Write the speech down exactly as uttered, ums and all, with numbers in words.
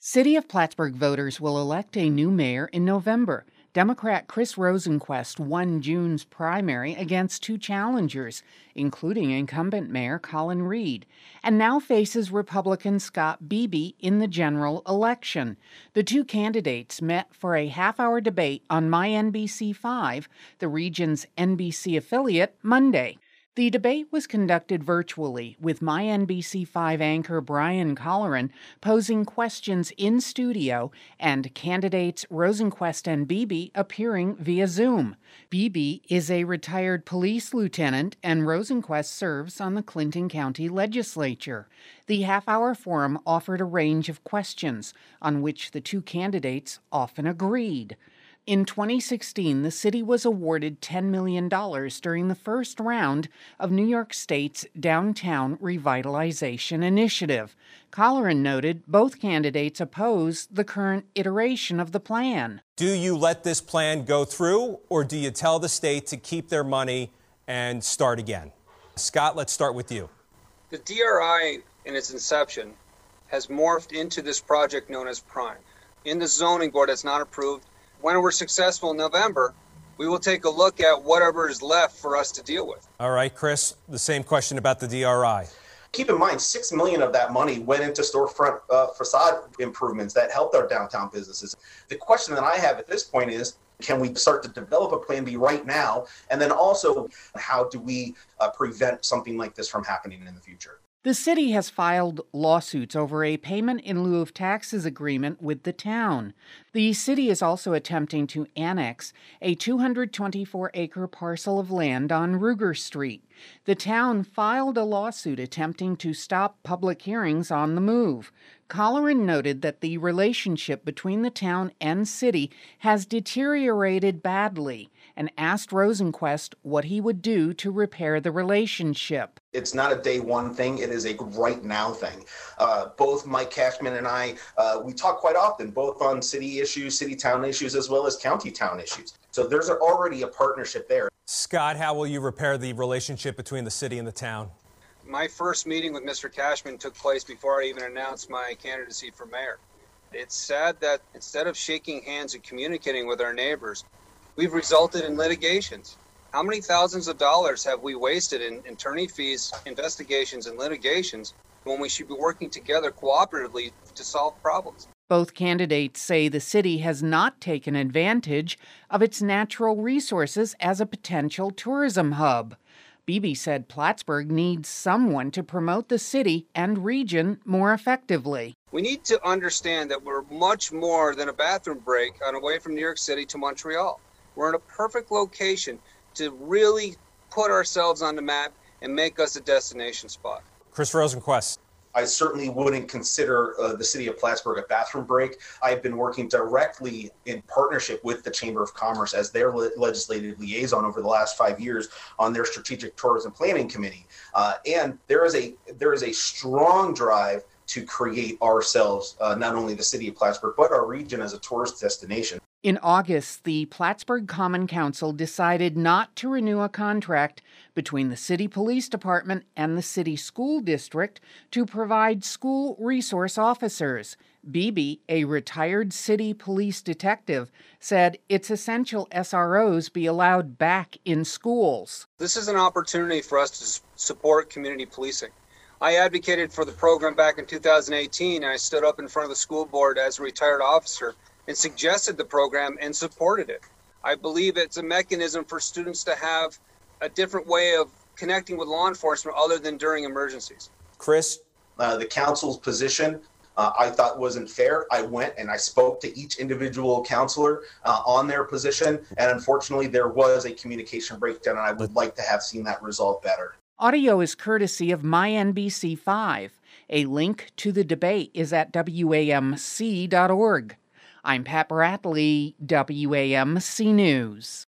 City of Plattsburgh voters will elect a new mayor in November. Democrat Chris Rosenquist won June's primary against two challengers, including incumbent Mayor Colin Reed, and now faces Republican Scott Beebe in the general election. The two candidates met for a half-hour debate on My N B C five, the region's N B C affiliate, Monday. The debate was conducted virtually, with My N B C five anchor Brian Colleran posing questions in studio and candidates Rosenquist and Beebe appearing via Zoom. Beebe is a retired police lieutenant, and Rosenquist serves on the Clinton County Legislature. The half-hour forum offered a range of questions, on which the two candidates often agreed. In twenty sixteen, the city was awarded ten million dollars during the first round of New York State's Downtown Revitalization Initiative. Colleran noted both candidates oppose the current iteration of the plan. Do you let this plan go through, or do you tell the state to keep their money and start again? Scott, let's start with you. The D R I, in its inception, has morphed into this project known as Prime. In the zoning board, it's not approved. When we're successful in November, we will take a look at whatever is left for us to deal with. All right, Chris, the same question about the D R I. Keep in mind, six million dollars of that money went into storefront uh, facade improvements that helped our downtown businesses. The question that I have at this point is, can we start to develop a plan B right now? And then also, how do we uh, prevent something like this from happening in the future? The city has filed lawsuits over a payment in lieu of taxes agreement with the town. The city is also attempting to annex a two hundred twenty-four acre parcel of land on Ruger Street. The town filed a lawsuit attempting to stop public hearings on the move. Colleran noted that the relationship between the town and city has deteriorated badly and asked Rosenquist what he would do to repair the relationship. It's not a day one thing, it is a right now thing. Uh, both Mike Cashman and I, uh, we talk quite often, both on city issues, city-town issues, as well as county-town issues. So there's already a partnership there. Scott, how will you repair the relationship between the city and the town? My first meeting with Mister Cashman took place before I even announced my candidacy for mayor. It's sad that instead of shaking hands and communicating with our neighbors, we've resulted in litigations. How many thousands of dollars have we wasted in attorney fees, investigations, and litigations when we should be working together cooperatively to solve problems? Both candidates say the city has not taken advantage of its natural resources as a potential tourism hub. Beebe said Plattsburgh needs someone to promote the city and region more effectively. We need to understand that we're much more than a bathroom break on a way from New York City to Montreal. We're in a perfect location to really put ourselves on the map and make us a destination spot. Chris Rosenquist. I certainly wouldn't consider uh, the city of Plattsburgh a bathroom break. I've been working directly in partnership with the Chamber of Commerce as their le- legislative liaison over the last five years on their strategic tourism planning committee. Uh, and there is a there is a strong drive to create ourselves, uh, not only the city of Plattsburgh, but our region as a tourist destination. In August, the Plattsburgh Common Council decided not to renew a contract between the city police department and the city school district to provide school resource officers. Beebe, a retired city police detective, said it's essential S R Os be allowed back in schools. This is an opportunity for us to support community policing. I advocated for the program back in two thousand eighteen, and I stood up in front of the school board as a retired officer and suggested the program and supported it. I believe it's a mechanism for students to have a different way of connecting with law enforcement other than during emergencies. Chris? Uh, the council's position uh, I thought wasn't fair. I went and I spoke to each individual counselor uh, on their position, and unfortunately there was a communication breakdown, and I would like to have seen that resolved better. Audio is courtesy of My N B C five. A link to the debate is at W A M C dot org. I'm Pat Bradley, W A M C News.